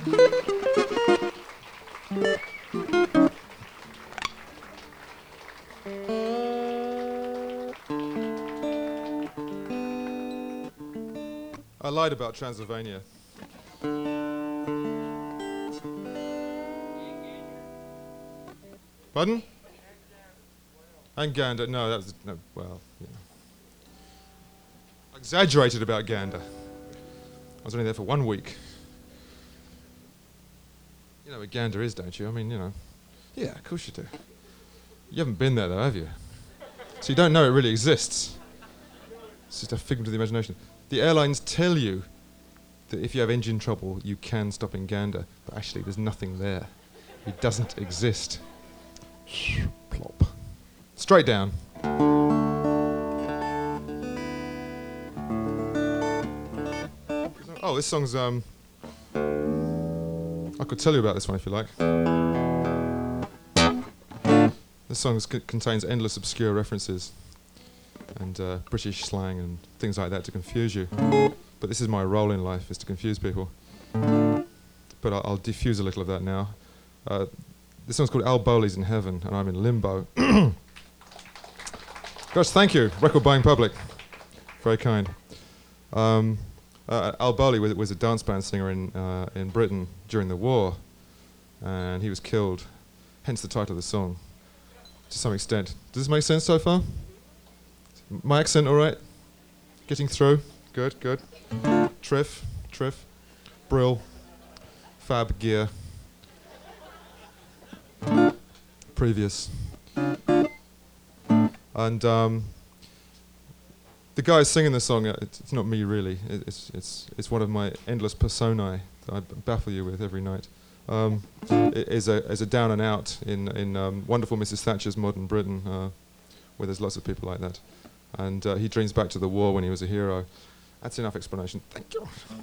I lied about Transylvania. Pardon? And Gander. No, that was no. Well, you know. I exaggerated about Gander. I was only there for 1 week. You know where Gander is, don't you? I mean, you know. Yeah, of course you do. You haven't been there, though, have you? So you don't know it really exists. It's just a figment of the imagination. The airlines tell you that if you have engine trouble, you can stop in Gander, but actually there's nothing there. It doesn't exist. Plop. Straight down. Oh, this song's, I could tell you about this one if you like. This song contains endless obscure references and British slang and things like that to confuse you. But this is my role in life, is to confuse people. But I'll diffuse a little of that now. This song's called Al Bowley's in Heaven, and I'm in limbo. Gosh, thank you, record buying public. Very kind. Al Bowley was a dance band singer in Britain during the war, and he was killed, hence the title of the song, to some extent. Does this make sense so far? My accent all right? Getting through? Good, good. Triff, Brill, Fab, Gear. Previous. And the guy singing the song, it's not me really, it's one of my endless personae that I baffle you with every night. Is a down and out in wonderful Mrs. Thatcher's modern Britain, where there's lots of people like that. And he dreams back to the war when he was a hero. That's enough explanation. Thank you.